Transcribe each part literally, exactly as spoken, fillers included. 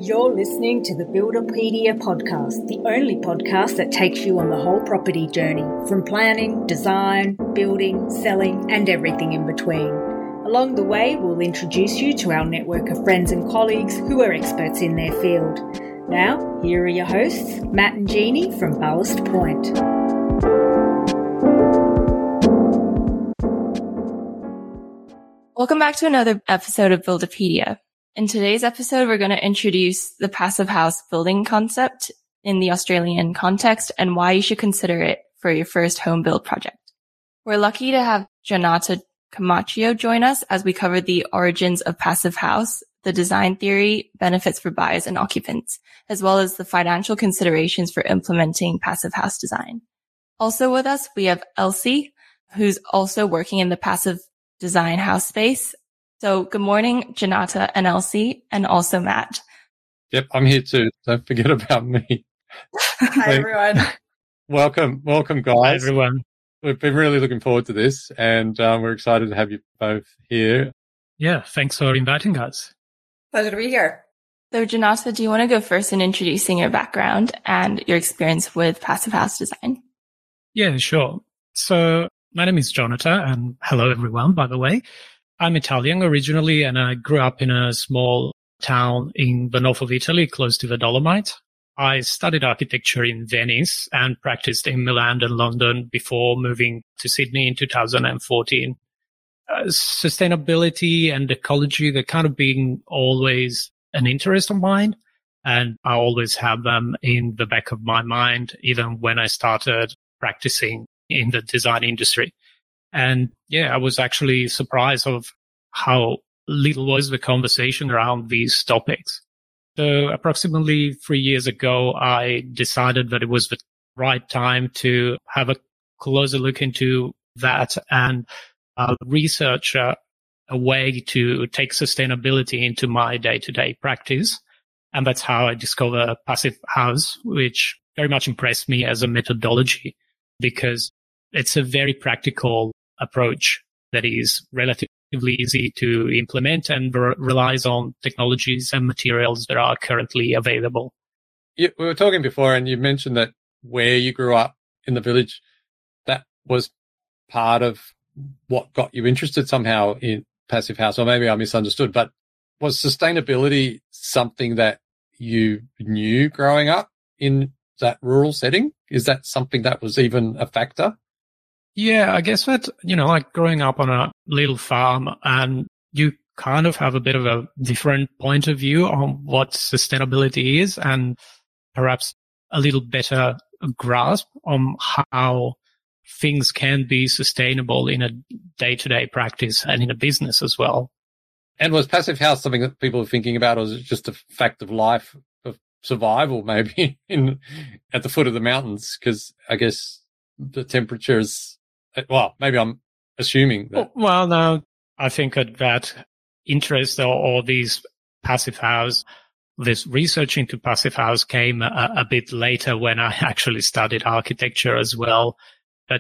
You're listening to the Builderpedia podcast, the only podcast that takes you on the whole property journey, from planning, design, building, selling, and everything in between. Along the way, we'll introduce you to our network of friends and colleagues who are experts in their field. Now, here are your hosts, Matt and Jeannie from Ballast Point. Welcome back to another episode of Builderpedia. In today's episode, we're going to introduce the passive house building concept in the Australian context and why you should consider it for your first home build project. We're lucky to have Jonata Camacho join us as we cover the origins of passive house, the design theory, benefits for buyers and occupants, as well as the financial considerations for implementing passive house design. Also with us, we have Elsie, who's also working in the passive design house space. So good morning, Jonata and Elsie, and also Matt. Yep, I'm here too. Don't forget about me. Hi, everyone. Welcome, welcome, guys. Hi, everyone. We've been really looking forward to this, and um, we're excited to have you both here. Yeah, thanks for inviting us. Pleasure to be here. So, Jonata, do you want to go first in introducing your background and your experience with passive house design? Yeah, sure. So, my name is Jonata, and hello, everyone, by the way. I'm Italian originally, and I grew up in a small town in the north of Italy, close to the Dolomites. I studied architecture in Venice and practiced in Milan and London before moving to Sydney in two thousand fourteen. Uh, sustainability and ecology, they're kind of being always an interest of mine, and I always have them in the back of my mind, even when I started practicing in the design industry. And yeah, I was actually surprised of how little was the conversation around these topics. So approximately three years ago, I decided that it was the right time to have a closer look into that and uh, research uh, a way to take sustainability into my day-to-day practice. And that's how I discovered Passive House, which very much impressed me as a methodology because it's a very practical approach that is relatively easy to implement and re- relies on technologies and materials that are currently available. Yeah, we were talking before, and you mentioned that where you grew up in the village, that was part of what got you interested somehow in passive house, or maybe I misunderstood, but was sustainability something that you knew growing up in that rural setting? Is that something that was even a factor? Yeah, I guess that, you know, like growing up on a little farm and you kind of have a bit of a different point of view on what sustainability is and perhaps a little better grasp on how things can be sustainable in a day-to-day practice and in a business as well. And was passive house something that people were thinking about, or was it just a fact of life, of survival maybe in at the foot of the mountains? Because I guess the temperatures, well, maybe I'm assuming that. Well, no, I think that, that interest or, or these passive house, this research into passive house came a, a bit later when I actually studied architecture as well. But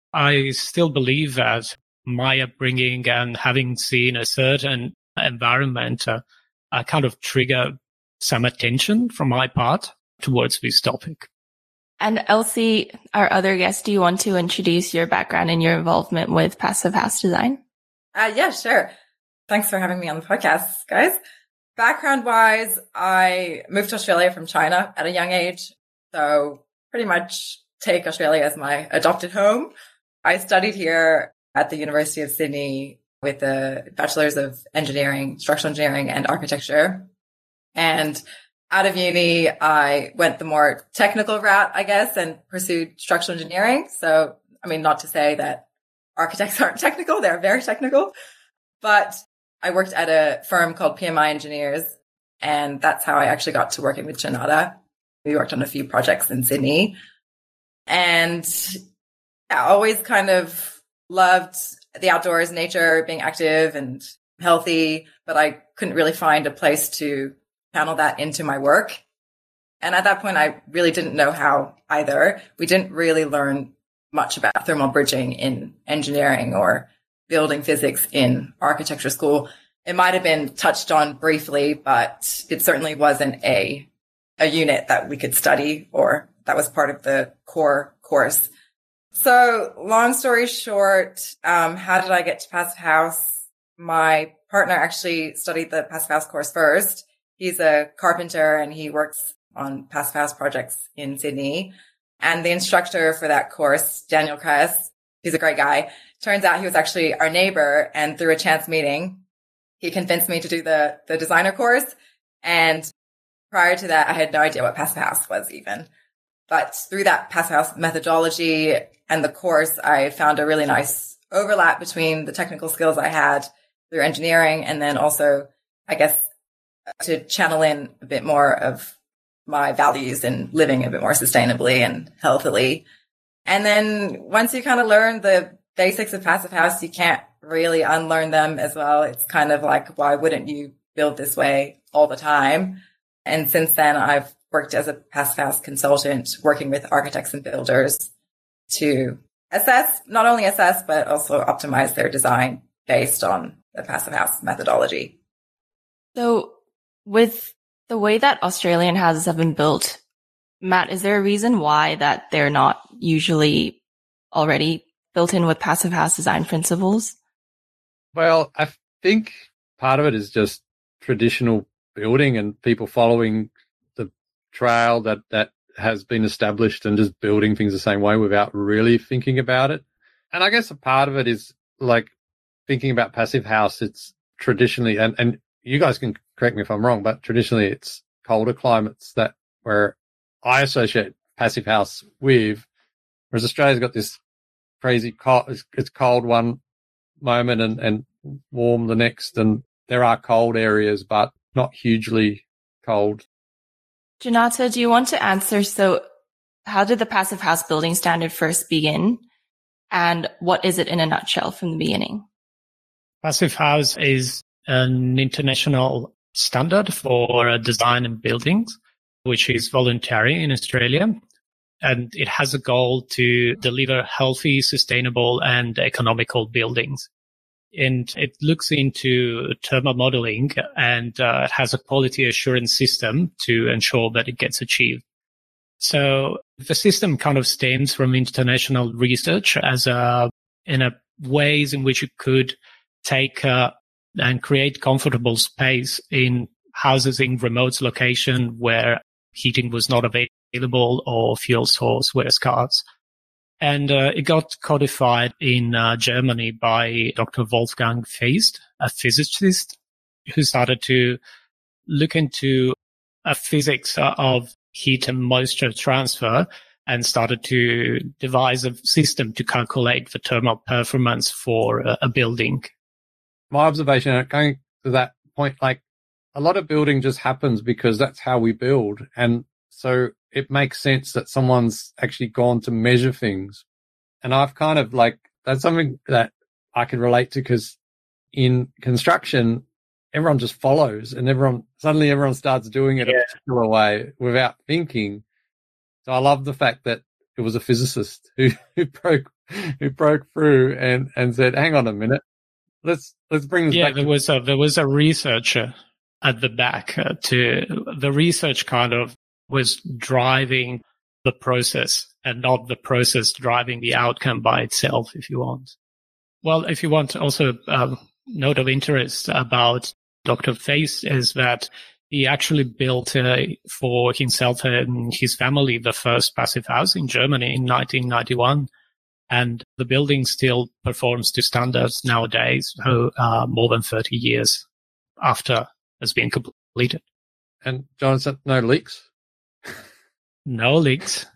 I still believe that my upbringing and having seen a certain environment uh, uh, kind of trigger some attention from my part towards this topic. And Elsie, our other guest, do you want to introduce your background and your involvement with passive house design? Uh, yeah, sure. Thanks for having me on the podcast, guys. Background-wise, I moved to Australia from China at a young age, so pretty much take Australia as my adopted home. I studied here at the University of Sydney with a Bachelor's of Engineering, Structural Engineering and Architecture. And out of uni, I went the more technical route, I guess, and pursued structural engineering. So, I mean, not to say that architects aren't technical. They're very technical. But I worked at a firm called P M I Engineers, and that's how I actually got to working with Jonata. We worked on a few projects in Sydney. And I always kind of loved the outdoors, nature, being active and healthy, but I couldn't really find a place to channel that into my work. And at that point, I really didn't know how either. We didn't really learn much about thermal bridging in engineering or building physics in architecture school. it might have been touched on briefly, but it certainly wasn't a, a unit that we could study or that was part of the core course. So long story short, um, how did I get to Passive House? My partner actually studied the Passive House course first. He's a carpenter and he works on Passive House projects in Sydney. And the instructor for that course, Daniel Kress, he's a great guy. Turns out he was actually our neighbor, and through a chance meeting, he convinced me to do the, the designer course. And prior to that, I had no idea what Passive House was even. But through that Passive House methodology and the course, I found a really nice overlap between the technical skills I had through engineering and then also, I guess, to channel in a bit more of my values in living a bit more sustainably and healthily. And then once you kind of learn the basics of Passive House, you can't really unlearn them as well. It's kind of like, why wouldn't you build this way all the time? And since then, I've worked as a Passive House consultant, working with architects and builders to assess, not only assess, but also optimize their design based on the Passive House methodology. So with the way that Australian houses have been built, Matt, is there a reason why that they're not usually already built in with Passive House design principles? Well, I think part of it is just traditional building and people following the trail that, that has been established and just building things the same way without really thinking about it. And I guess a part of it is like thinking about Passive House. It's traditionally, and, and you guys can correct me if I'm wrong, but traditionally it's colder climates that where I associate Passive House with, whereas Australia's got this crazy cold, it's, it's cold one moment and, and warm the next. And there are cold areas, but not hugely cold. Jonata, do you want to answer? So how did the Passive House building standard first begin? And what is it in a nutshell from the beginning? Passive House is an international standard for uh, design and buildings, which is voluntary in Australia. And it has a goal to deliver healthy, sustainable, and economical buildings. And it looks into thermal modeling and uh, it has a quality assurance system to ensure that it gets achieved. So the system kind of stems from international research as a, in a ways in which it could take uh, and create comfortable space in houses in remote location where heating was not available or fuel source were scarce. And uh, it got codified in uh, Germany by Doctor Wolfgang Feist, a physicist who started to look into a physics of heat and moisture transfer and started to devise a system to calculate the thermal performance for a, a building. My observation, going to that point, like a lot of building just happens because that's how we build. And so it makes sense that someone's actually gone to measure things. And I've kind of like, that's something that I can relate to because in construction, everyone just follows and everyone, suddenly everyone starts doing it yeah. a particular way without thinking. So I love the fact that it was a physicist who, who broke, who broke through and, and said, hang on a minute. Let's, let's bring this yeah, back. Yeah, there was a, there was a researcher at the back uh, to the research kind of was driving the process and not the process driving the outcome by itself, if you want. Well, if you want also a note of interest about Doctor Feist is that he actually built uh, for himself and his family the first passive house in Germany in nineteen ninety-one. And the building still performs to standards nowadays, so, uh, more than thirty years after it's been completed. And Jonathan, no leaks? No leaks.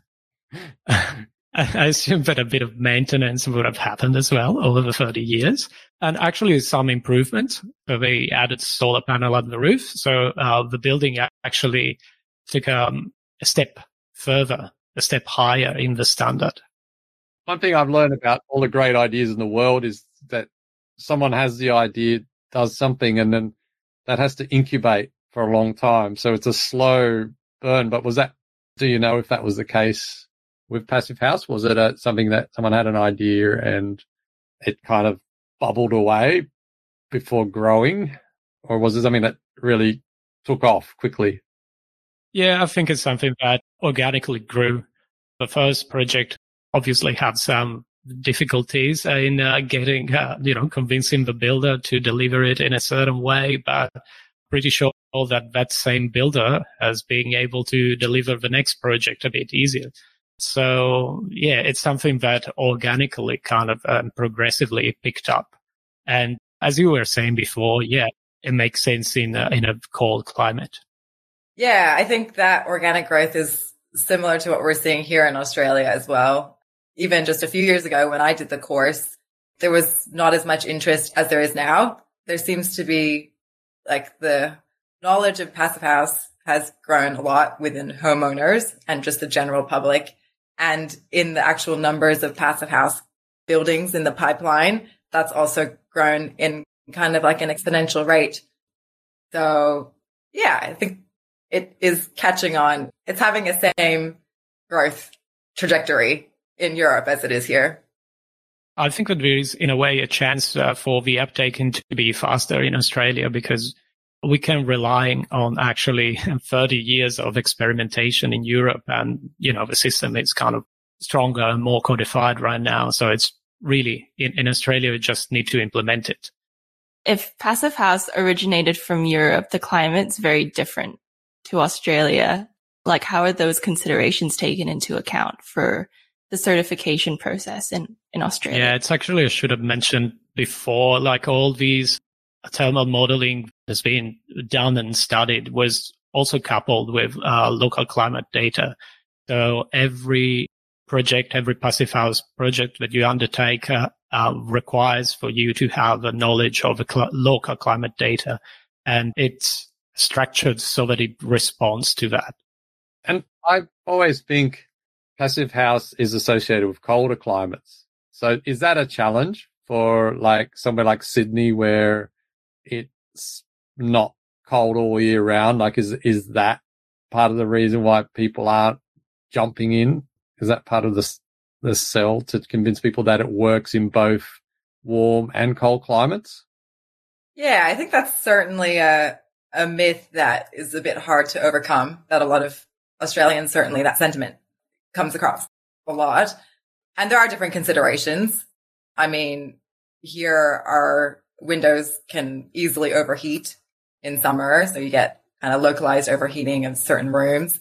I assume that a bit of maintenance would have happened as well over the thirty years. And actually some improvement. So they added solar panel on the roof. So uh, the building actually took um, a step further, a step higher in the standard. One thing I've learned about all the great ideas in the world is that someone has the idea, does something, and then that has to incubate for a long time. So it's a slow burn. But was that, do you know if that was the case with Passive House? Was it a, something that someone had an idea and it kind of bubbled away before growing? or was it something that really took off quickly? Yeah, I think it's something that organically grew. The first project obviously had some difficulties in uh, getting, uh, you know, convincing the builder to deliver it in a certain way, but pretty sure that that same builder has been able to deliver the next project a bit easier. So yeah, it's something that organically kind of um, progressively picked up. And as you were saying before, yeah, it makes sense in a, in a cold climate. Yeah, I think that organic growth is similar to what we're seeing here in Australia as well. Even just a few years ago when I did the course, there was not as much interest as there is now. There seems to be like the knowledge of Passive House has grown a lot within homeowners and just the general public. And in the actual numbers of Passive House buildings in the pipeline, that's also grown in kind of like an exponential rate. So yeah, I think it is catching on. It's having the same growth trajectory in Europe as it is here. I think that there is, in a way, a chance uh, for the uptake to be faster in Australia because we can rely on actually thirty years of experimentation in Europe. And, you know, the system is kind of stronger and more codified right now. So it's really, in, in Australia, we just need to implement it. If Passive House originated from Europe, the climate's very different to Australia. Like, how are those considerations taken into account for the certification process in, in Australia? Yeah, it's actually, I should have mentioned before, like all these thermal modeling has been done and studied was also coupled with uh, local climate data. So every project, every Passive House project that you undertake uh, uh, requires for you to have a knowledge of the cl- local climate data, and it's structured so that it responds to that. And I always think Passive House is associated with colder climates. So is that a challenge for like somewhere like Sydney where it's not cold all year round? Like is is that part of the reason why people aren't jumping in? Is that part of the the sell to convince people that it works in both warm and cold climates? Yeah, I think that's certainly a a myth that is a bit hard to overcome, that a lot of Australians, certainly that sentiment comes across a lot. And there are different considerations. I mean, here our windows can easily overheat in summer, so you get kind of localized overheating in certain rooms.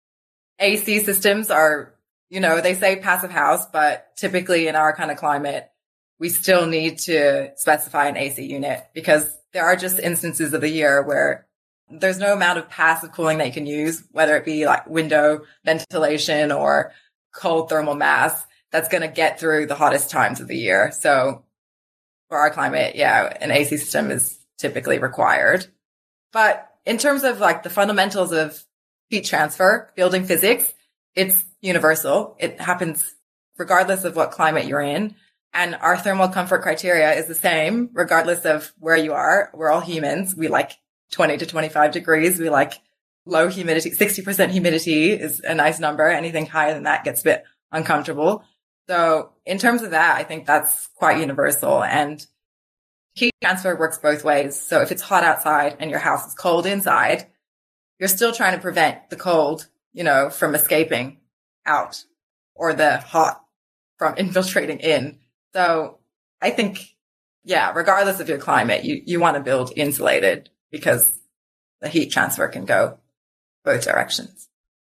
A C systems are, you know, they say Passive House, but typically in our kind of climate, we still need to specify an A C unit because there are just instances of the year where there's no amount of passive cooling that you can use, whether it be like window ventilation or cold thermal mass, that's going to get through the hottest times of the year. So for our climate, yeah, an A C system is typically required. But in terms of like the fundamentals of heat transfer, building physics, it's universal. It happens regardless of what climate you're in. And our thermal comfort criteria is the same regardless of where you are. We're all humans. We like twenty to twenty-five degrees. We like low humidity. sixty percent humidity is a nice number. Anything higher than that gets a bit uncomfortable. So in terms of that, I think that's quite universal. And heat transfer works both ways. So if it's hot outside and your house is cold inside, you're still trying to prevent the cold, you know, from escaping out or the hot from infiltrating in. So I think, yeah, regardless of your climate, you, you want to build insulated because the heat transfer can go both directions.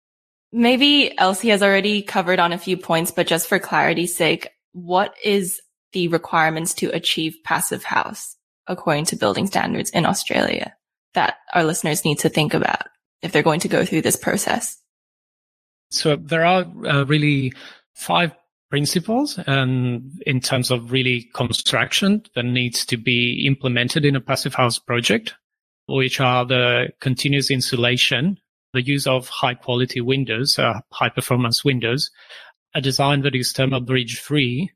Maybe Elsie has already covered on a few points, but just for clarity's sake, what is the requirements to achieve Passive House according to building standards in Australia that our listeners need to think about if they're going to go through this process? So there are uh, really five principles and in terms of really construction that needs to be implemented in a Passive House project, which are the continuous insulation, the use of high quality windows, uh, high performance windows, a design that is thermal bridge free,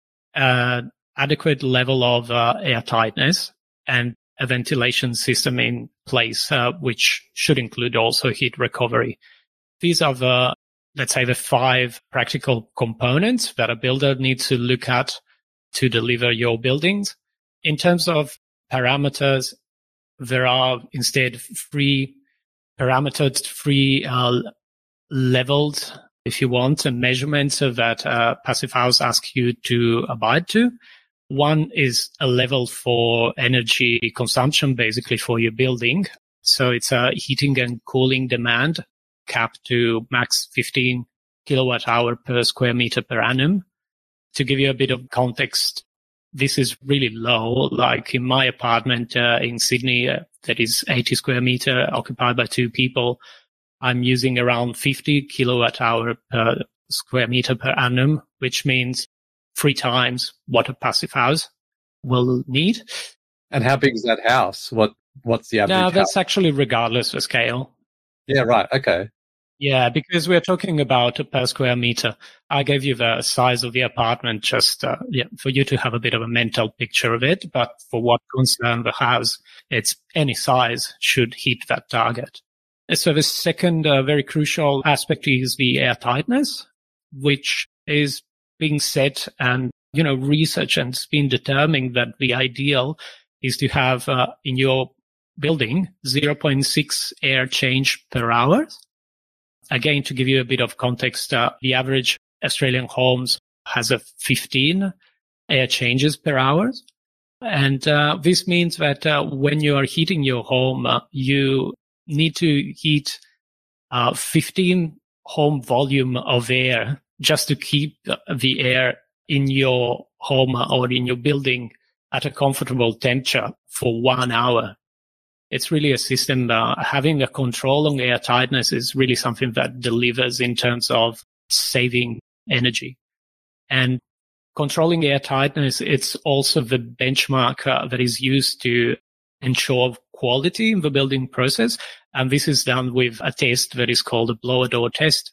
uh, adequate level of uh, air tightness, and a ventilation system in place, uh, which should include also heat recovery. These are the, let's say, the five practical components that a builder needs to look at to deliver your buildings. In terms of parameters, there are instead free parametered, free uh, leveled, if you want, and measurements that uh, Passive House asks you to abide to. One is a level for energy consumption, basically for your building. So it's a heating and cooling demand capped to max fifteen kilowatt hour per square meter per annum. To give you a bit of context, this is really low. Like in my apartment uh, in Sydney, uh, that is eighty square meter occupied by two people, I'm using around fifty kilowatt hour per square meter per annum, which means three times what a passive house will need. And how big is that house? What What's the average No, that's house? actually regardless of scale. Yeah, right. Okay. Yeah, because we're talking about per square meter. I gave you the size of the apartment just uh, yeah, for you to have a bit of a mental picture of it. But for what concerns the house, it's any size should hit that target. So the second uh, very crucial aspect is the air tightness, which is being set and, you know, research and it's been determining that the ideal is to have uh, in your building zero point six air change per hour. Again, to give you a bit of context, uh, the average Australian homes has a fifteen air changes per hour. And uh, this means that uh, when you are heating your home, uh, you need to heat uh, fifteen home volume of air just to keep the air in your home or in your building at a comfortable temperature for one hour. It's really a system, uh, having a control on air tightness is really something that delivers in terms of saving energy. And controlling air tightness, it's also the benchmark uh, that is used to ensure quality in the building process. And this is done with a test that is called a blower door test.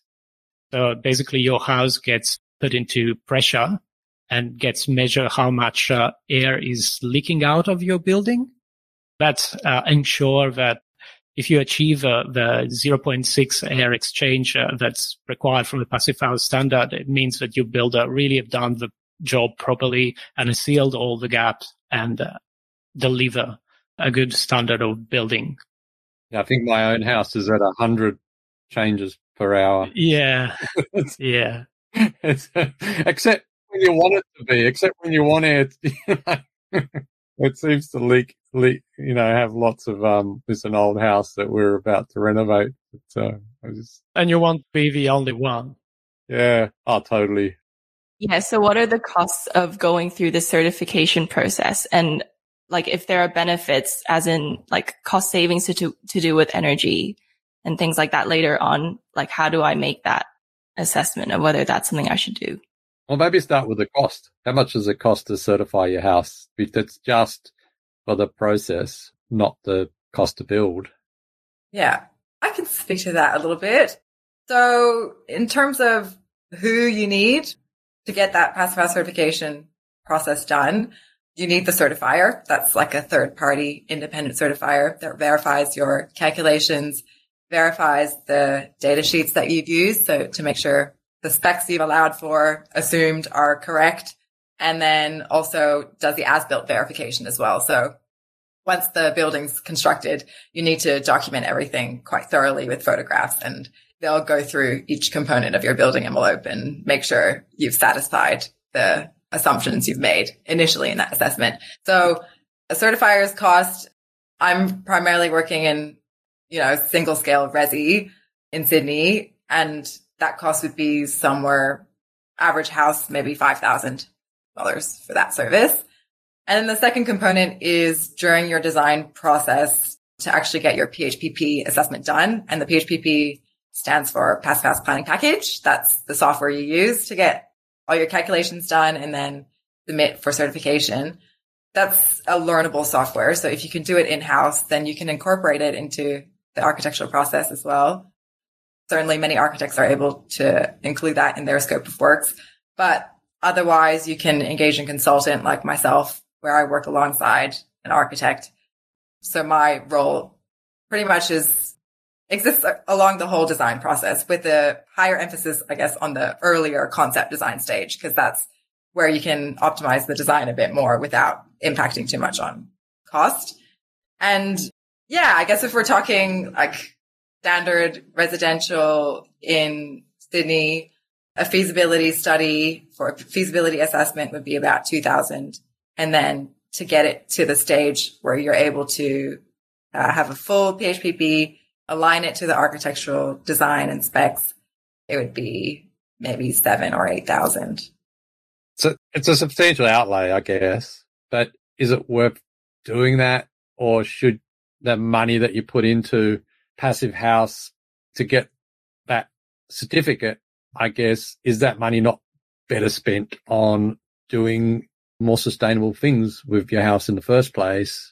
So basically your house gets put into pressure and gets measured how much uh, air is leaking out of your building. That uh, ensure that if you achieve uh, the zero point six air exchange uh, that's required from the Passive House standard, it means that your builder really have done the job properly and has sealed all the gaps and uh, deliver a good standard of building. Yeah, I think my own house is at one hundred changes per hour. Yeah, yeah. It's, except when you want it to be, except when you want it, you know, it seems to leak, leak, you know, have lots of, um, it's an old house that we're about to renovate. But, uh, I just, and you won't be the only one. Yeah. Oh, totally. Yeah. So what are the costs of going through the certification process? And like, if there are benefits as in like cost savings to, to, to do with energy and things like that later on, like how do I make that assessment of whether that's something I should do? Well, maybe start with the cost. How much does it cost to certify your house? It's just for the process, not the cost to build. Yeah, I can speak to that a little bit. So in terms of who you need to get that Passive House certification process done, you need the certifier. That's like a third-party independent certifier that verifies your calculations, verifies the data sheets that you've used, so to make sure the specs you've allowed for, assumed, are correct, and then also does the as-built verification as well. So once the building's constructed, you need to document everything quite thoroughly with photographs, and they'll go through each component of your building envelope and make sure you've satisfied the assumptions you've made initially in that assessment. So a certifier's cost, I'm primarily working in, you know, single scale resi in Sydney, and that cost would be somewhere average house, maybe five thousand dollars for that service. And then the second component is during your design process to actually get your P H P P assessment done. And the P H P P stands for Passive House Planning Package. That's the software you use to get all your calculations done and then submit for certification. That's a learnable software. So if you can do it in-house, then you can incorporate it into the architectural process as well. Certainly many architects are able to include that in their scope of works, but otherwise you can engage a consultant like myself where I work alongside an architect. So my role pretty much is exists along the whole design process with a higher emphasis, I guess, on the earlier concept design stage, because that's where you can optimize the design a bit more without impacting too much on cost. And Yeah, I guess if we're talking like standard residential in Sydney, a feasibility study for a feasibility assessment would be about two thousand. And then to get it to the stage where you're able to uh, have a full P H P P, align it to the architectural design and specs, it would be maybe seven or eight thousand. So it's a substantial outlay, I guess. But is it worth doing that, or should the money that you put into Passive House to get that certificate, I guess, is that money not better spent on doing more sustainable things with your house in the first place?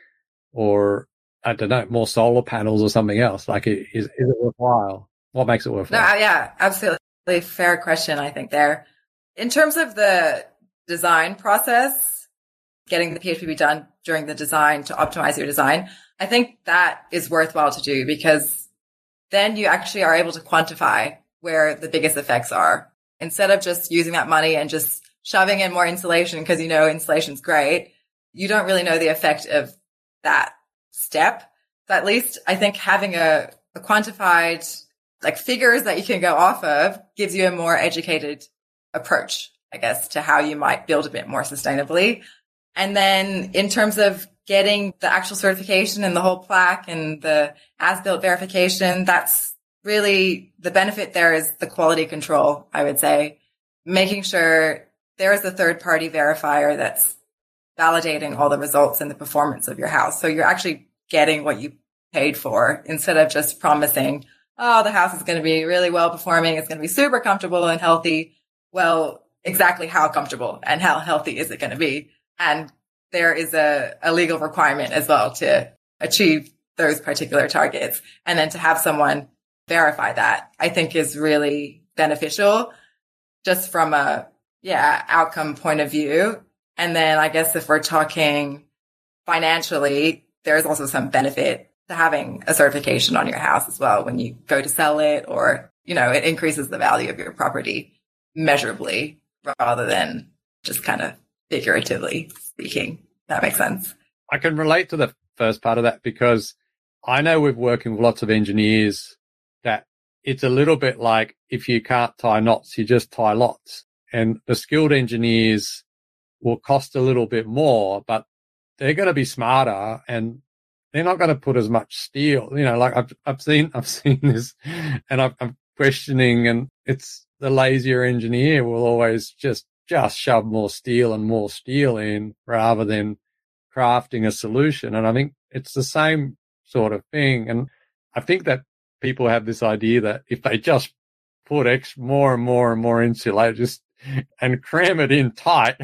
Or, I don't know, more solar panels or something else? Like, is, is it worthwhile? What makes it worthwhile? No, yeah, absolutely. Fair question, I think, there. In terms of the design process, getting the P H P P done during the design to optimize your design, I think that is worthwhile to do, because then you actually are able to quantify where the biggest effects are. Instead of just using that money and just shoving in more insulation because you know insulation's great, you don't really know the effect of that step. So at least I think having a, a quantified, like, figures that you can go off of gives you a more educated approach, I guess, to how you might build a bit more sustainably. And then in terms of getting the actual certification and the whole plaque and the as-built verification, that's really the benefit there is the quality control, I would say, making sure there is a third-party verifier that's validating all the results and the performance of your house. So you're actually getting what you paid for, instead of just promising, oh, the house is going to be really well performing, it's going to be super comfortable and healthy. Well, exactly how comfortable and how healthy is it going to be? And there is a, a legal requirement as well to achieve those particular targets. And then to have someone verify that, I think, is really beneficial just from a, yeah, outcome point of view. And then I guess if we're talking financially, there's also some benefit to having a certification on your house as well when you go to sell it, or, you know, it increases the value of your property measurably rather than just kind of figuratively speaking. That makes sense. I can relate to the first part of that, because I know with working with lots of engineers that it's a little bit like, if you can't tie knots, you just tie lots. And the skilled engineers will cost a little bit more, but they're going to be smarter and they're not going to put as much steel. You know, like I've, I've seen, I've seen this, and I've, I'm questioning, and it's the lazier engineer will always just, just shove more steel and more steel in rather than crafting a solution. And I think it's the same sort of thing. And I think that people have this idea that if they just put X more and more and more insulator just and cram it in tight,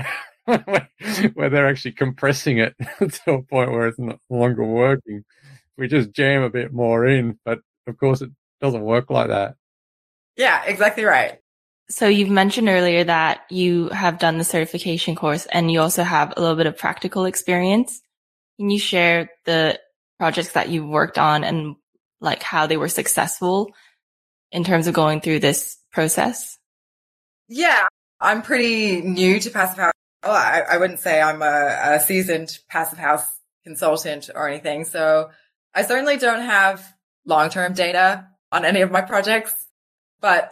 where they're actually compressing it to a point where it's no longer working. We just jam a bit more in, but of course it doesn't work like that. Yeah, exactly right. So you've mentioned earlier that you have done the certification course and you also have a little bit of practical experience. Can you share the projects that you've worked on and like how they were successful in terms of going through this process? Yeah, I'm pretty new to Passive House. Well, I, I wouldn't say I'm a, a seasoned Passive House consultant or anything. So I certainly don't have long-term data on any of my projects. But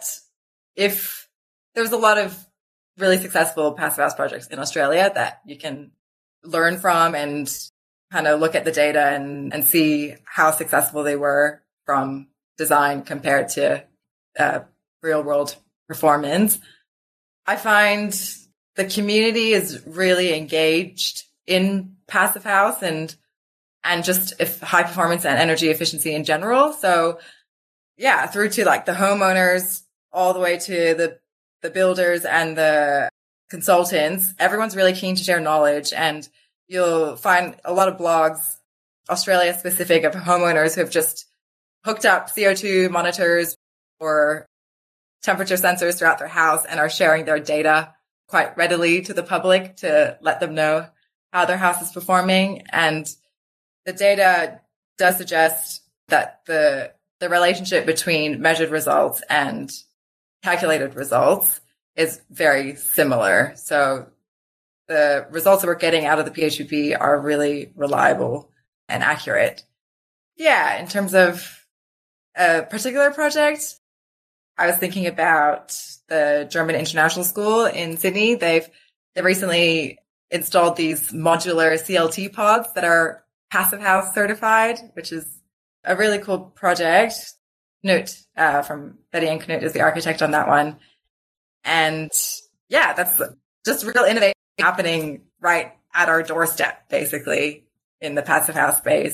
if there's a lot of really successful Passive House projects in Australia that you can learn from and kind of look at the data and, and see how successful they were from design compared to uh, real world performance. I find the community is really engaged in Passive House and and just if high performance and energy efficiency in general. So yeah, through to like the homeowners all the way to the the builders and the consultants, everyone's really keen to share knowledge. And you'll find a lot of blogs, Australia specific, of homeowners who have just hooked up C O two monitors or temperature sensors throughout their house and are sharing their data quite readily to the public to let them know how their house is performing. And the data does suggest that the the relationship between measured results and calculated results is very similar. So the results that we're getting out of the P H P P are really reliable and accurate. yeah, in terms of a particular project, I was thinking about the German International School in Sydney. They've they recently installed these modular C L T pods that are Passive House certified, which is a really cool project. Knut uh, from Betty and Knut is the architect on that one. And yeah, that's just real innovation happening right at our doorstep, basically, in the Passive House space.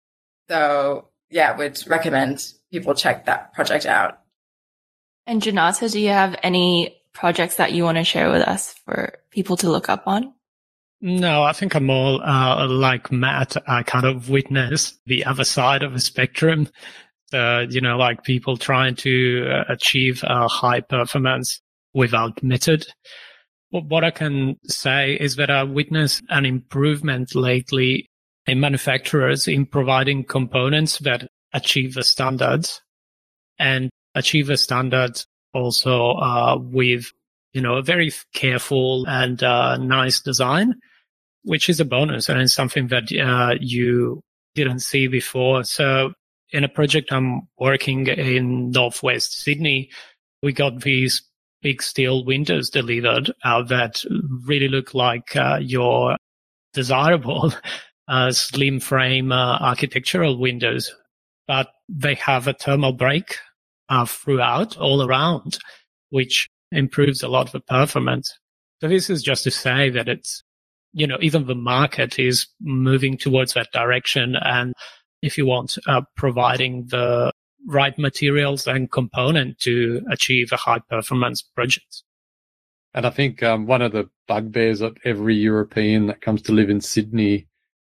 So yeah, would recommend people check that project out. And Janata, do you have any projects that you want to share with us for people to look up on? No, I think I'm more uh, like Matt. I kind of witness the other side of the spectrum. Uh, you know, like people trying to uh, achieve a high performance without method. What I can say is that I witnessed an improvement lately in manufacturers in providing components that achieve the standards and achieve the standards also uh, with, you know, a very careful and uh, nice design, which is a bonus and it's something that uh, you didn't see before. So in a project I'm working in Northwest Sydney, we got these big steel windows delivered uh, that really look like uh, your desirable uh, slim frame uh, architectural windows, but they have a thermal break uh, throughout all around, which improves a lot of the performance. So this is just to say that it's, you know, even the market is moving towards that direction. And if you want, uh, providing the right materials and component to achieve a high performance project. And I think um, one of the bugbears of every European that comes to live in Sydney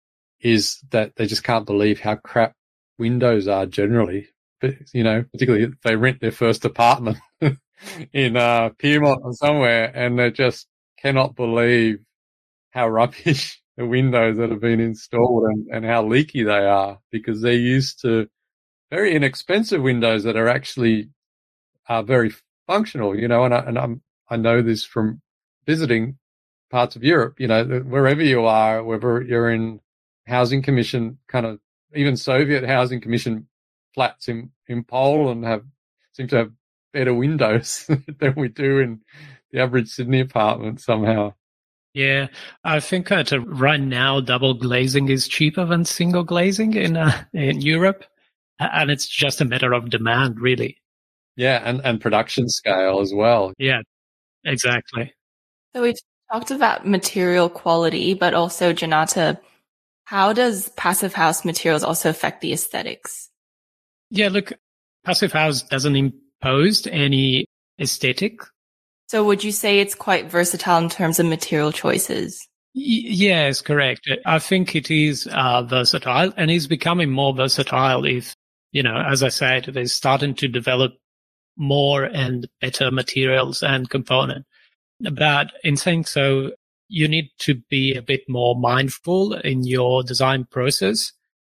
is that they just can't believe how crap windows are generally. But, you know, particularly if they rent their first apartment in uh, Piermont or somewhere, and they just cannot believe how rubbish the windows that have been installed and, and how leaky they are, because they're used to very inexpensive windows that are actually are very functional, you know, and, I, and I'm, I know this from visiting parts of Europe, you know, wherever you are, whether you're in housing commission, kind of even Soviet housing commission flats in, in Poland have, seem to have better windows than we do in the average Sydney apartment somehow. Yeah, I think that uh, right now double glazing is cheaper than single glazing in uh, in Europe, and it's just a matter of demand, really. Yeah, and, and production scale as well. Yeah, exactly. So we've talked about material quality, but also, Janata, how does Passive House materials also affect the aesthetics? Yeah, look, Passive House doesn't impose any aesthetic. So would you say it's quite versatile in terms of material choices? Y- yes, correct. I think it is uh, versatile, and is becoming more versatile if, you know, as I said, they're starting to develop more and better materials and component. But in saying so, you need to be a bit more mindful in your design process,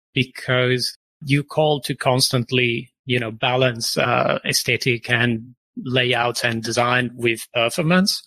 because you call to constantly, you know, balance uh, aesthetic and layout and design with performance.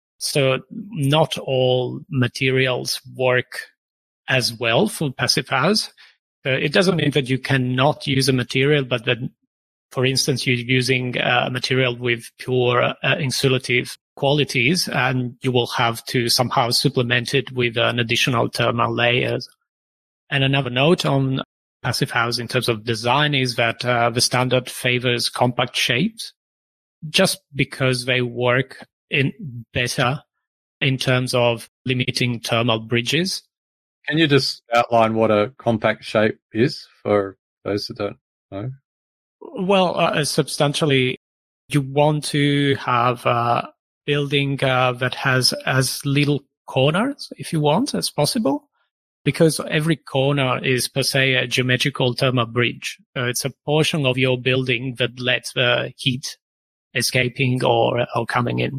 So not all materials work as well for Passive House. So it doesn't mean that you cannot use a material, but that, for instance, you're using a material with pure uh, insulative qualities, and you will have to somehow supplement it with an additional thermal layers. And another note on Passive House in terms of design is that uh, the standard favors compact shapes, just because they work in better in terms of limiting thermal bridges. Can you just outline what a compact shape is for those that don't know? Well, uh, substantially, you want to have a building uh, that has as little corners, if you want, as possible, because every corner is per se a geometrical thermal bridge. So it's a portion of your building that lets the heat escaping or, or coming in.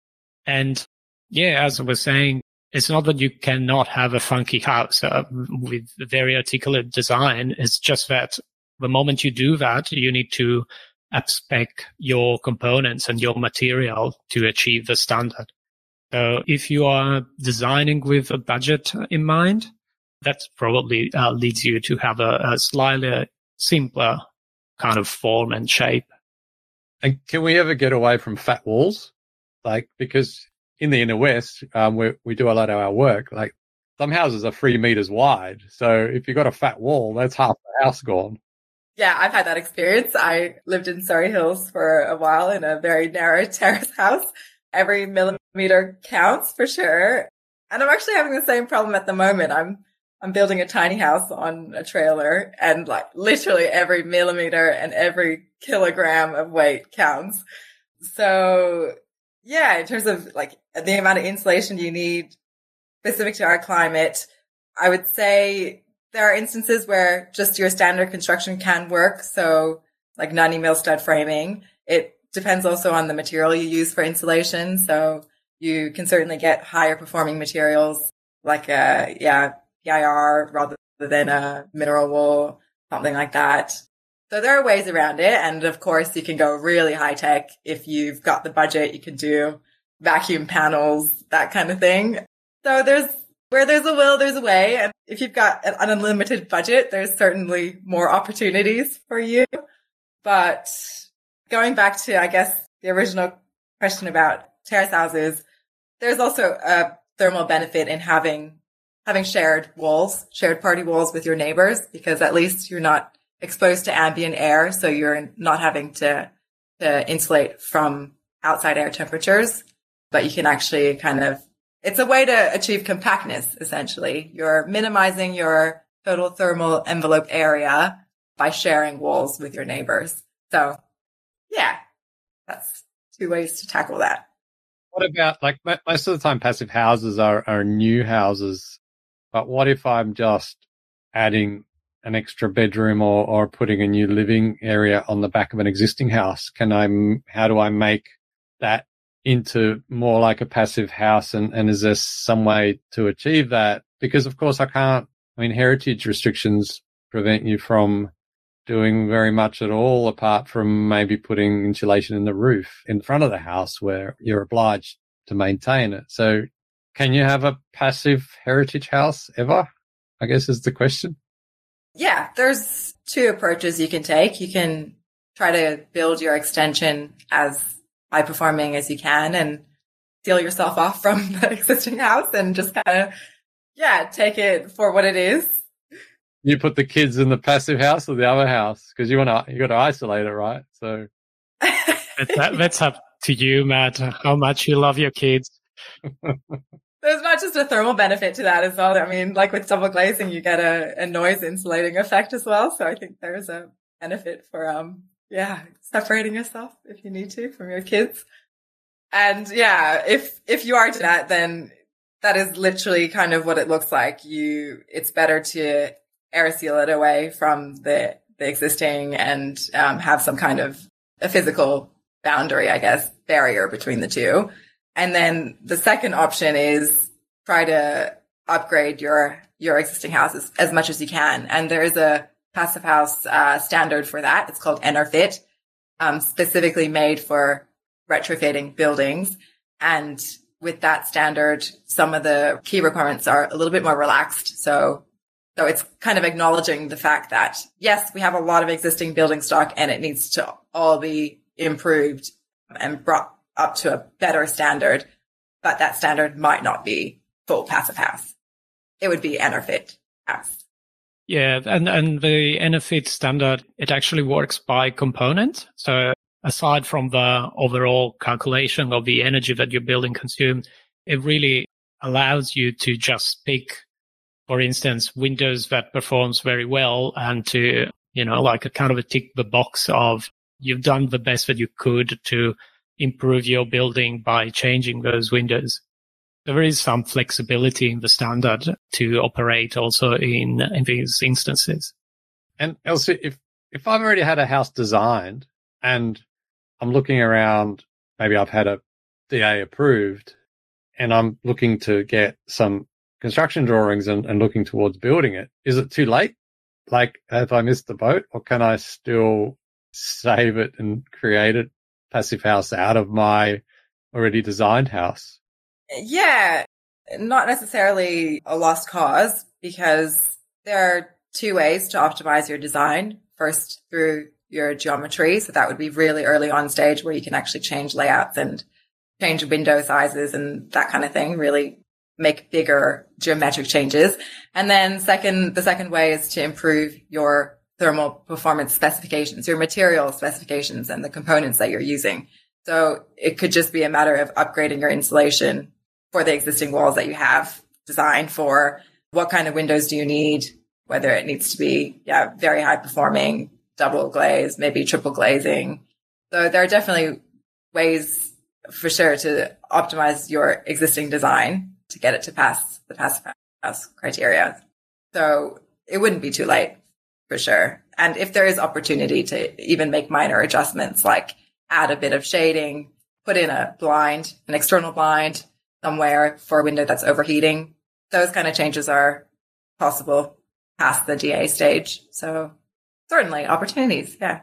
And yeah, as I was saying, it's not that you cannot have a funky house uh, with very articulate design. It's just that the moment you do that, you need to upspec your components and your material to achieve the standard. So if you are designing with a budget in mind, that probably uh, leads you to have a, a slightly simpler kind of form and shape. And can we ever get away from fat walls? Like, because in the inner west, um, we we do a lot of our work. Like, some houses are three meters wide. So if you've got a fat wall, that's half the house gone. Yeah, I've had that experience. I lived in Surrey Hills for a while in a very narrow terrace house. Every millimeter counts for sure. And I'm actually having the same problem at the moment. I'm I'm building a tiny house on a trailer, and like literally every millimeter and every kilogram of weight counts. So yeah, in terms of like the amount of insulation you need specific to our climate, I would say there are instances where just your standard construction can work. So like ninety mil stud framing. It depends also on the material you use for insulation. So you can certainly get higher performing materials like a, yeah, P I R rather than a mineral wool, something like that. So there are ways around it. And of course, you can go really high tech if you've got the budget. You can do vacuum panels, that kind of thing. So there's where there's a will, there's a way. And if you've got an unlimited budget, there's certainly more opportunities for you. But going back to, I guess, the original question about terrace houses, there's also a thermal benefit in having having shared walls, shared party walls with your neighbors, because at least you're not exposed to ambient air. So you're not having to, to insulate from outside air temperatures, but you can actually kind of, it's a way to achieve compactness, essentially. You're minimizing your total thermal envelope area by sharing walls with your neighbors. So yeah, that's two ways to tackle that. What about, like, most of the time passive houses are, are new houses, but what if I'm just adding an extra bedroom or, or putting a new living area on the back of an existing house? Can I, how do I make that into more like a passive house? And, and is there some way to achieve that? Because of course I can't, I mean, heritage restrictions prevent you from doing very much at all apart from maybe putting insulation in the roof in front of the house where you're obliged to maintain it. So can you have a passive heritage house ever? I guess is the question. Yeah, there's two approaches you can take. You can try to build your extension as high performing as you can and seal yourself off from the existing house and just kind of, yeah, take it for what it is. You put the kids in the passive house or the other house? Because you want to, you got to isolate it, right? So that, that's up to you, Matt, how much you love your kids. There's not just a thermal benefit to that as well. I mean, like with double glazing, you get a, a noise insulating effect as well. So I think there's a benefit for, um, yeah, separating yourself if you need to from your kids. And yeah, if, if you are to that, then that is literally kind of what it looks like. You, it's better to air seal it away from the, the existing and, um, have some kind of a physical boundary, I guess, barrier between the two. And then the second option is try to upgrade your, your existing houses as much as you can. And there is a passive house, uh, standard for that. It's called EnerPhit, um, specifically made for retrofitting buildings. And with that standard, some of the key requirements are a little bit more relaxed. So, so it's kind of acknowledging the fact that, yes, we have a lot of existing building stock and it needs to all be improved and brought up to a better standard, but that standard might not be full passive house. It would be EnerPhit house. Yeah, and, and the EnerPhit standard, it actually works by component. So aside from the overall calculation of the energy that your building consumes, it really allows you to just pick, for instance, windows that performs very well and to, you know, like a kind of a tick the box of you've done the best that you could to improve your building by changing those windows. There is some flexibility in the standard to operate also in, in these instances. And Elsie, if, if I've already had a house designed and I'm looking around, maybe I've had a D A approved and I'm looking to get some construction drawings and, and looking towards building it, is it too late? Like, have I missed the boat, or can I still save it and create it passive house out of my already designed house? Yeah, not necessarily a lost cause, because there are two ways to optimize your design. first through your geometry. So that would be really early on stage where you can actually change layouts and change window sizes and that kind of thing, really make bigger geometric changes. And then second, the second way is to improve your thermal performance specifications, your material specifications and the components that you're using. So it could just be a matter of upgrading your insulation for the existing walls that you have designed for. What kind of windows do you need? Whether it needs to be, yeah, very high performing, double glaze, maybe triple glazing. So there are definitely ways for sure to optimize your existing design to get it to pass the passive house criteria. So it wouldn't be too late for sure. And if there is opportunity to even make minor adjustments, like add a bit of shading, put in a blind, an external blind somewhere for a window that's overheating, those kind of changes are possible past the D A stage. So certainly opportunities. Yeah.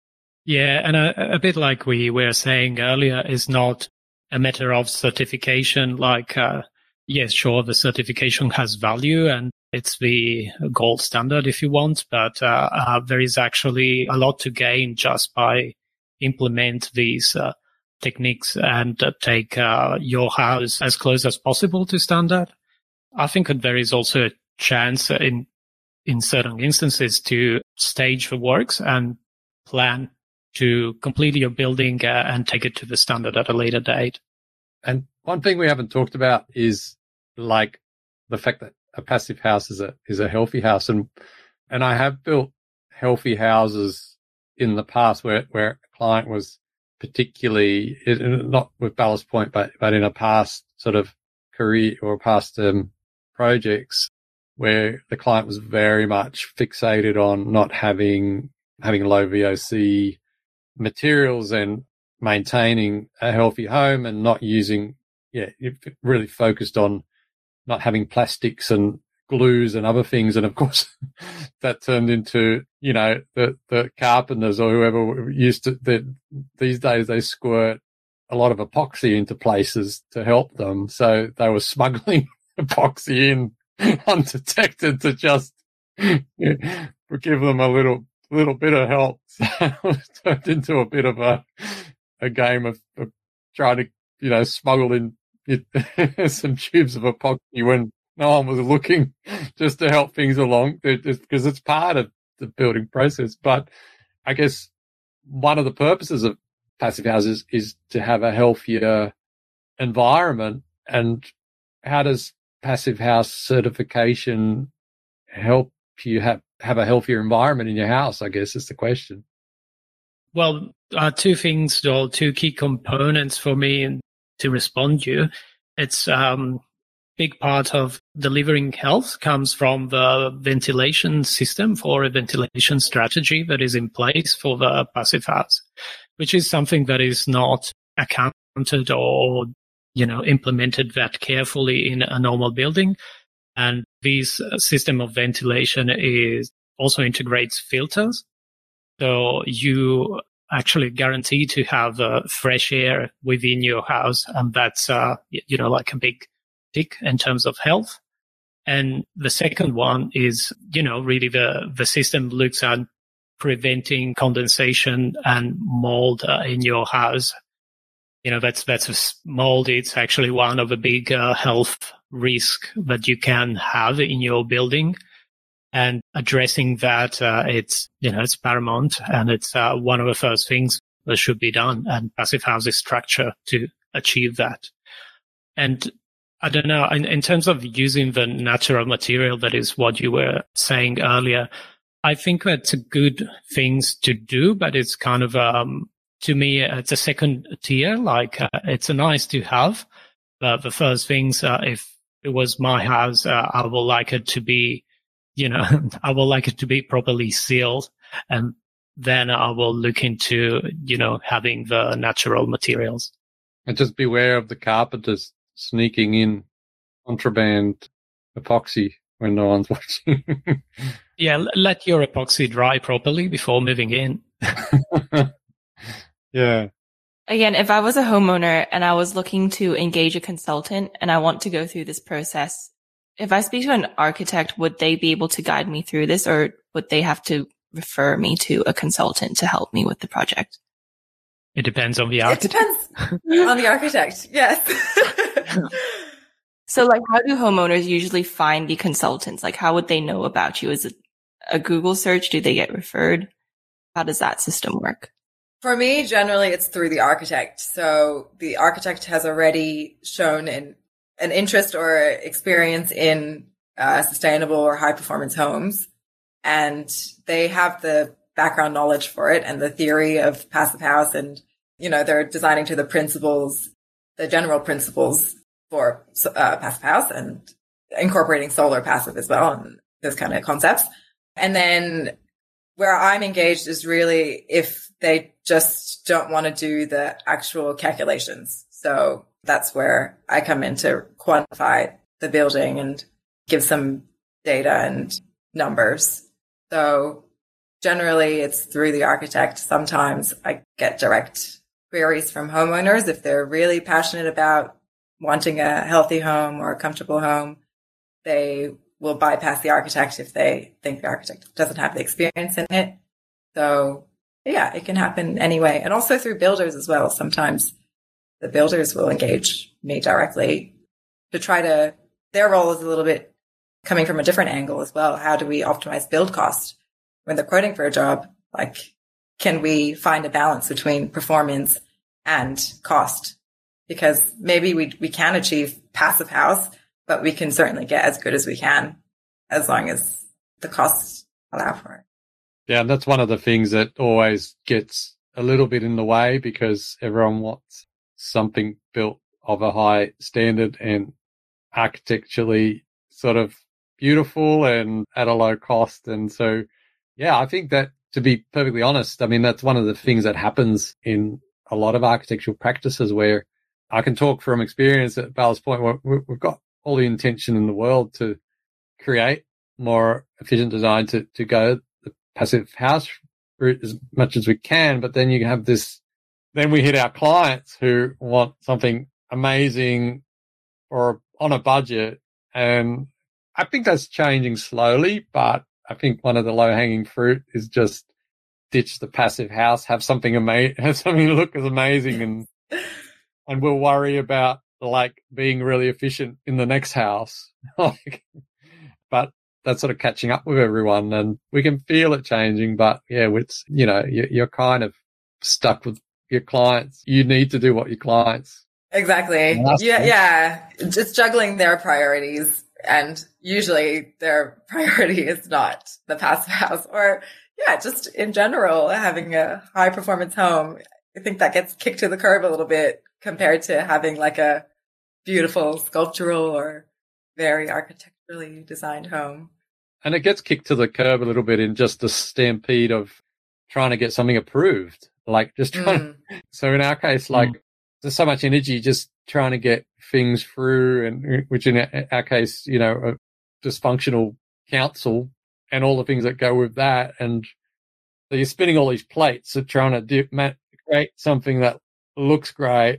Yeah. And a, a bit like we were saying earlier, is not a matter of certification. Like, uh, yes, sure, the certification has value and it's the gold standard if you want, but uh, uh, there is actually a lot to gain just by implement these uh, techniques and uh, take uh, your house as close as possible to standard. I think that there is also a chance in in certain instances to stage the works and plan to complete your building uh, and take it to the standard at a later date. And one thing we haven't talked about is like the fact that a passive house is a is a healthy house, and and I have built healthy houses in the past where where a client was particularly, not with Ballast Point, but but in a past sort of career or past um, projects where the client was very much fixated on not having having low V O C materials and maintaining a healthy home and not using, yeah, really focused on not having plastics and glues and other things. And of course, that turned into, you know, the, the carpenters or whoever used to, the, these days they squirt a lot of epoxy into places to help them. So they were smuggling epoxy in undetected to just yeah, give them a little, little bit of help. So it turned into a bit of a, a game of, of trying to, you know, smuggle in It, some tubes of epoxy when no one was looking, just to help things along, because it's part of the building process. But I guess one of the purposes of passive houses is to have a healthier environment. And how does passive house certification help you have, have a healthier environment in your house, I guess is the question. Well, uh, two things, or two key components for me to respond to you. It's um big part of delivering health comes from the ventilation system, for a ventilation strategy that is in place for the passive house, which is something that is not accounted or, you know, implemented that carefully in a normal building. And this system of ventilation is also integrates filters. So you actually guarantee to have uh, fresh air within your house. And that's, uh, you know, like a big tick in terms of health. And the second one is, you know, really the, the system looks at preventing condensation and mold uh, in your house. You know, that's, that's a mold. It's actually one of the big uh, health risks that you can have in your building. And addressing that, uh, it's, you know, it's paramount, and it's uh, one of the first things that should be done. And passive house is structure to achieve that. And I don't know, in, in terms of using the natural material, that is what you were saying earlier. I think that's a good things to do, but it's kind of, um, to me, it's a second tier. Like, uh, it's a nice to have. But the first things, uh, if it was my house, uh, I would like it to be, you know, I would like it to be properly sealed, and then I will look into, you know, having the natural materials. And just beware of the carpenters sneaking in contraband epoxy when no one's watching. Yeah, let your epoxy dry properly before moving in. Yeah. Again, if I was a homeowner and I was looking to engage a consultant and I want to go through this process, if I speak to an architect, would they be able to guide me through this, or would they have to refer me to a consultant to help me with the project? It depends on the It architect. depends on the architect. Yes. So like, how do homeowners usually find the consultants? Like, how would they know about you? Is it a Google search? Do they get referred? How does that system work? For me, generally, it's through the architect. So the architect has already shown an, an interest or experience in uh, sustainable or high performance homes. And they have the background knowledge for it and the theory of passive house. And, you know, they're designing to the principles, the general principles for uh, passive house and incorporating solar passive as well and those kind of concepts. And then where I'm engaged is really if they just don't want to do the actual calculations. So that's where I come in to quantify the building and give some data and numbers. So generally it's through the architect. Sometimes I get direct queries from homeowners if they're really passionate about wanting a healthy home or a comfortable home. They will bypass the architect if they think the architect doesn't have the experience in it. So yeah, it can happen anyway. And also through builders as well. Sometimes the builders will engage me directly to try to, their role is a little bit coming from a different angle as well. How do we optimize build cost when they're quoting for a job? Like, can we find a balance between performance and cost? Because maybe we we can achieve passive house, but we can certainly get as good as we can as long as the costs allow for it. Yeah, and that's one of the things that always gets a little bit in the way because everyone wants something built of a high standard and architecturally sort of beautiful and at a low cost. And so, yeah, I think that, to be perfectly honest, I mean, that's one of the things that happens in a lot of architectural practices where I can talk from experience at Ballast Point where we've got all the intention in the world to create more efficient design to, to go the passive house route as much as we can. But then you have this, then we hit our clients who want something amazing or on a budget. And I think that's changing slowly, but I think one of the low hanging fruit is just ditch the passive house, have something amazing, have something look as amazing and, and we'll worry about like being really efficient in the next house. Like, but that's sort of catching up with everyone and we can feel it changing, but yeah, it's, you know, you're kind of stuck with your clients. You need to do what your clients. Exactly. Yeah. Yeah. Just juggling their priorities. And usually their priority is not the passive house or yeah, just in general, having a high performance home. I think that gets kicked to the curb a little bit compared to having like a beautiful sculptural or very architecturally designed home. And it gets kicked to the curb a little bit in just the stampede of trying to get something approved. Like just trying mm. to, so in our case, like mm. there's so much energy just trying to get things through and which in our case, you know, a dysfunctional council and all the things that go with that. And so you're spinning all these plates of trying to do, create something that looks great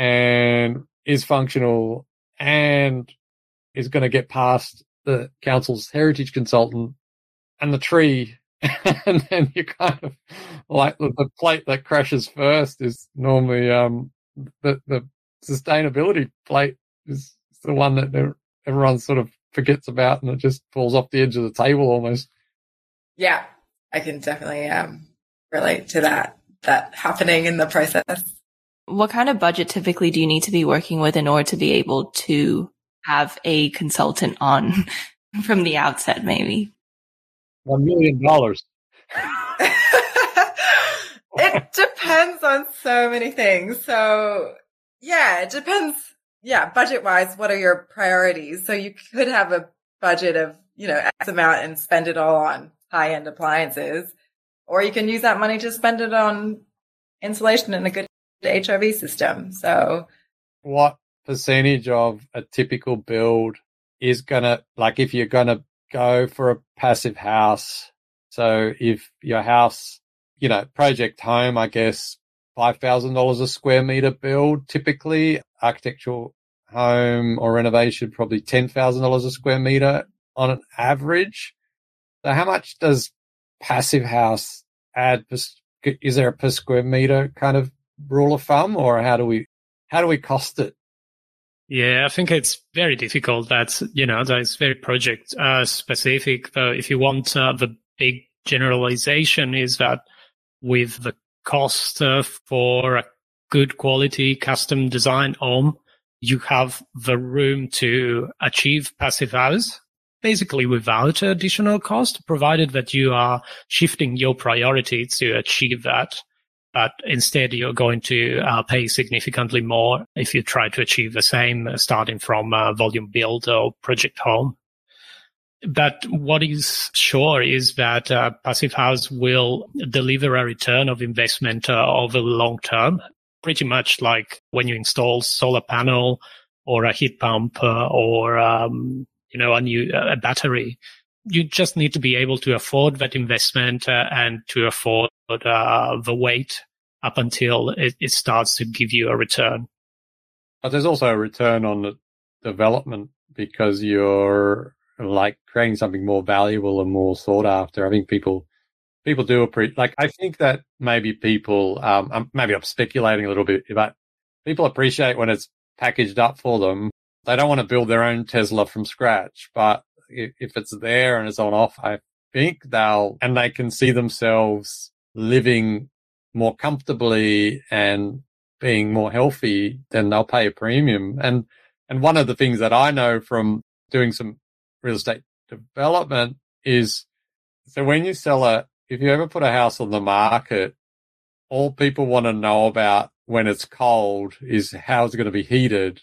and is functional and is going to get past the council's heritage consultant and the tree. And then you kind of like the, the plate that crashes first is normally um the the sustainability plate is the one that everyone sort of forgets about and it just falls off the edge of the table almost. Yeah, I can definitely um relate to that that happening in the process. What kind of budget typically do you need to be working with in order to be able to have a consultant on from the outset, maybe? One million dollars. It depends on so many things. So yeah, it depends. Yeah, budget wise, what are your priorities? So you could have a budget of, you know, X amount and spend it all on high end appliances, or you can use that money to spend it on insulation and a good H R V system. So what percentage of a typical build is gonna, like if you're gonna go for a passive house, so if your house, you know, project home, I guess five thousand dollars a square meter build, typically architectural home or renovation, probably ten thousand dollars a square meter on an average. So how much does passive house add? Is there a per square meter kind of rule of thumb, or how do we how do we cost it? Yeah, I think it's very difficult. That's, you know, that's very project uh, specific. Though, if you want uh, the big generalization is that with the cost uh, for a good quality custom design home, you have the room to achieve passive house basically without additional cost, provided that you are shifting your priority to achieve that. But instead, you're going to uh, pay significantly more if you try to achieve the same uh, starting from uh, volume build or project home. But what is sure is that uh, passive house will deliver a return of investment uh, over the long term, pretty much like when you install solar panel or a heat pump uh, or um, you know a new a battery. You just need to be able to afford that investment uh, and to afford uh, the wait up until it, it starts to give you a return. But there's also a return on the development because you're like creating something more valuable and more sought after. I think people people do appreciate. Like I think that maybe people, um, maybe I'm speculating a little bit, but people appreciate when it's packaged up for them. They don't want to build their own Tesla from scratch, but if it's there and it's on off, I think they'll, and they can see themselves living more comfortably and being more healthy, then they'll pay a premium. And, and one of the things that I know from doing some real estate development is, so when you sell a, if you ever put a house on the market, all people want to know about when it's cold is how it's going to be heated.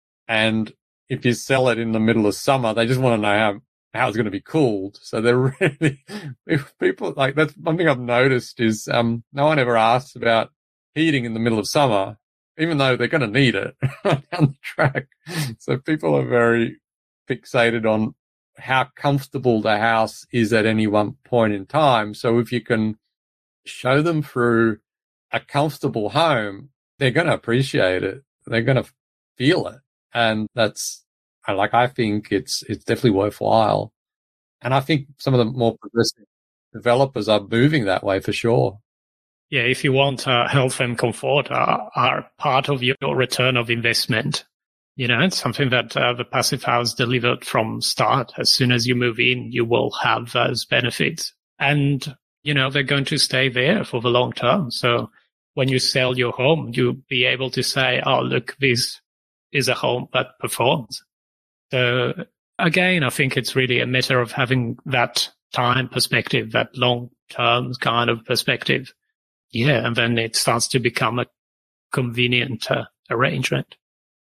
And if you sell it in the middle of summer, they just want to know how, how it's going to be cooled. So they're really, if people like, that's one thing I've noticed is, um, no one ever asks about heating in the middle of summer, even though they're going to need it down the track. So people are very fixated on how comfortable the house is at any one point in time. So if you can show them through a comfortable home, they're going to appreciate it. They're going to feel it. And that's like, I think it's, it's definitely worthwhile. And I think some of the more progressive developers are moving that way for sure. Yeah. If you want uh, health and comfort are, are part of your return of investment, you know, it's something that uh, the passive house delivered from start. As soon as you move in, you will have those benefits and, you know, they're going to stay there for the long term. So when you sell your home, you'll be able to say, oh, look, this is a home that performs. So again, I think it's really a matter of having that time perspective, that long-term kind of perspective. Yeah, and then it starts to become a convenient uh, arrangement.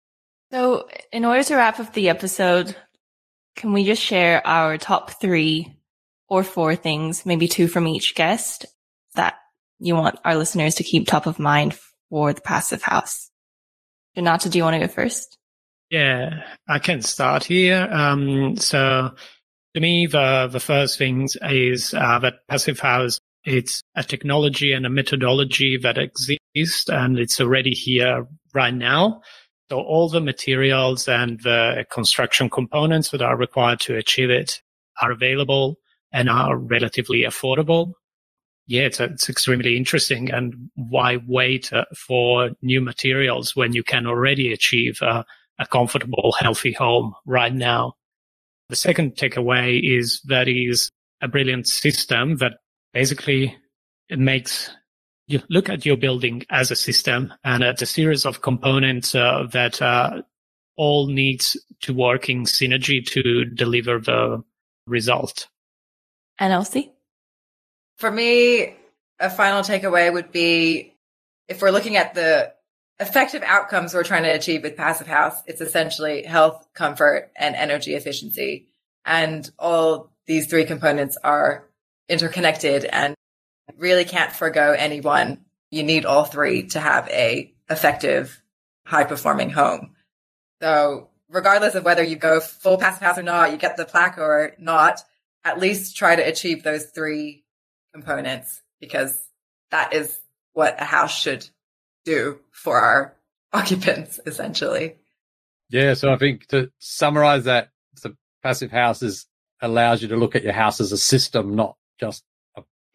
So in order to wrap up the episode, can we just share our top three or four things, maybe two from each guest, that you want our listeners to keep top of mind for the passive house? Jonata, do you want to go first? Yeah, I can start here. Um, so to me, the, the first thing is uh, that passive house, it's a technology and a methodology that exists and it's already here right now. So all the materials and the construction components that are required to achieve it are available and are relatively affordable. Yeah, it's, it's extremely interesting. And why wait uh, for new materials when you can already achieve uh, a comfortable, healthy home right now? The second takeaway is that is a brilliant system that basically it makes you look at your building as a system and at a series of components uh, that uh, all needs to work in synergy to deliver the result. And Elsie? For me, a final takeaway would be if we're looking at the effective outcomes we're trying to achieve with Passive House, it's essentially health, comfort, and energy efficiency. And all these three components are interconnected and really can't forgo any one. You need all three to have a effective, high-performing home. So regardless of whether you go full Passive House or not, you get the plaque or not, at least try to achieve those three components, because that is what a house should do for our occupants, essentially. Yeah, so I think to summarize that, the passive houses allows you to look at your house as a system, not just a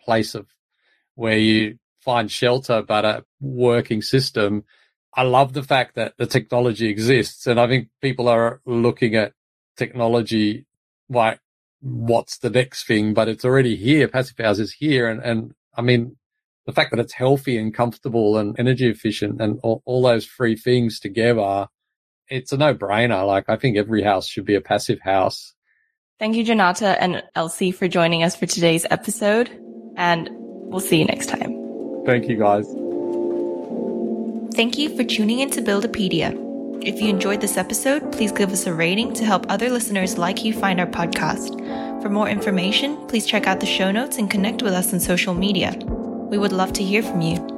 place of where you find shelter, but a working system. I love the fact that the technology exists. And I think people are looking at technology like, what's the next thing? But it's already here. Passive House is here. And, and I mean, the fact that it's healthy and comfortable and energy efficient and all, all those three things together, it's a no-brainer. Like, I think every house should be a passive house. Thank you, Janata and Elsie, for joining us for today's episode, and we'll see you next time. Thank you, guys. Thank you for tuning in to Buildopedia. If you enjoyed this episode, please give us a rating to help other listeners like you find our podcast. For more information, please check out the show notes and connect with us on social media. We would love to hear from you.